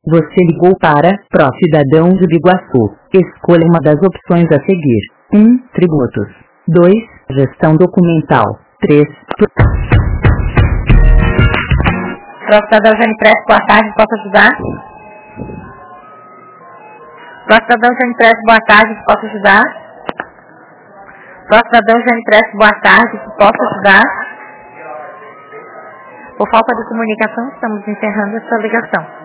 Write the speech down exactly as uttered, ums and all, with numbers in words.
Você ligou para Pró Cidadão de Biguaçu. Escolha uma das opções a seguir. um. Tributos. dois. Gestão documental. três. Pró Cidadão Janipress, boa tarde, posso ajudar? Pró Cidadão Janipress, boa tarde, posso ajudar? Pró Cidadão Janipress, boa tarde, posso ajudar? Por falta de comunicação, estamos encerrando essa ligação.